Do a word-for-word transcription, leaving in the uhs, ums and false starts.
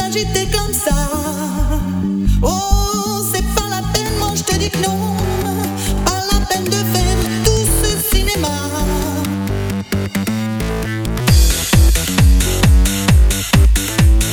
m'agiter comme ça. Oh, c'est pas la peine, moi je te dis que non.